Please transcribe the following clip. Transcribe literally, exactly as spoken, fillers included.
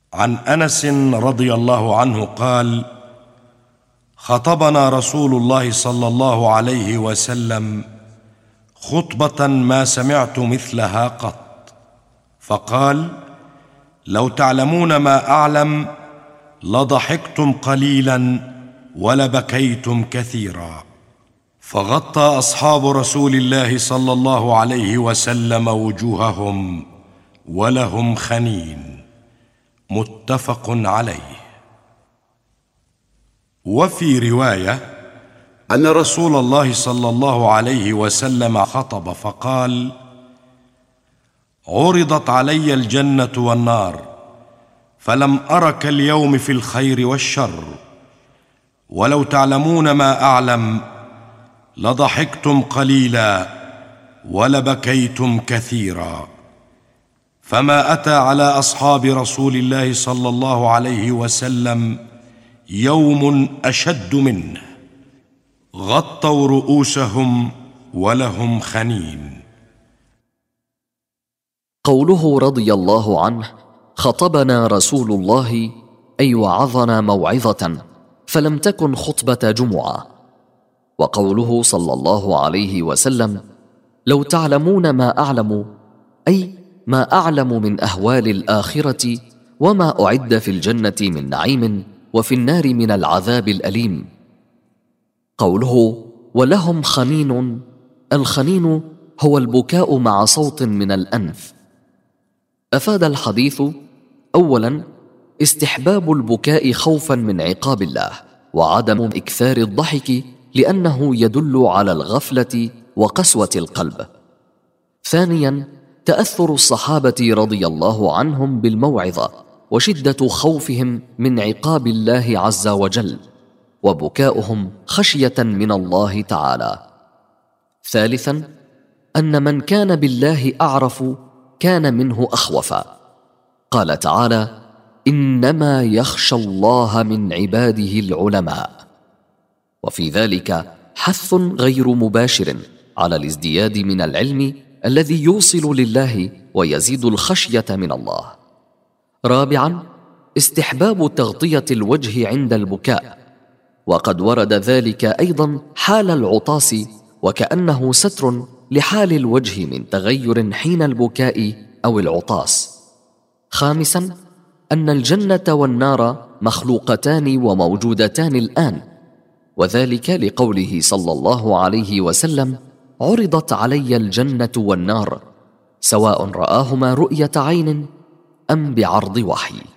عن أنس رضي الله عنه قال: خطبنا رسول الله صلى الله عليه وسلم خطبة ما سمعت مثلها قط، فقال: لو تعلمون ما أعلم لضحكتم قليلا ولبكيتم كثيرا. فغطى أصحاب رسول الله صلى الله عليه وسلم وجوههم ولهم خنين. متفق عليه. وفي رواية أن رسول الله صلى الله عليه وسلم خطب فقال: عرضت علي الجنة والنار فلم أرك اليوم في الخير والشر، ولو تعلمون ما أعلم لضحكتم قليلا ولبكيتم كثيرا. فما أتى على أصحاب رسول الله صلى الله عليه وسلم يوم أشد منه، غطوا رؤوسهم ولهم خنين. قوله رضي الله عنه: خطبنا رسول الله أي وعظنا موعظة، فلم تكن خطبة جمعة. وقوله صلى الله عليه وسلم: لو تعلمون ما أعلم، أي ما أعلم من أهوال الآخرة وما أعد في الجنة من نعيم وفي النار من العذاب الأليم. قوله ولهم خنين، الخنين هو البكاء مع صوت من الأنف. أفاد الحديث: أولا استحباب البكاء خوفا من عقاب الله، وعدم إكثار الضحك لأنه يدل على الغفلة وقسوة القلب. ثانيا تأثر الصحابة رضي الله عنهم بالموعظة وشدة خوفهم من عقاب الله عز وجل، وبكاؤهم خشية من الله تعالى. ثالثا أن من كان بالله أعرف كان منه أخوفا. قال تعالى: إنما يخشى الله من عباده العلماء. وفي ذلك حث غير مباشر على الازدياد من العلم الذي يوصل لله ويزيد الخشية من الله. رابعا استحباب تغطية الوجه عند البكاء، وقد ورد ذلك أيضا حال العطاس، وكأنه ستر لحال الوجه من تغير حين البكاء أو العطاس. خامسا أن الجنة والنار مخلوقتان وموجودتان الآن، وذلك لقوله صلى الله عليه وسلم: عرضت علي الجنة والنار سواء رآهما رؤية عين أم بعرض وحي.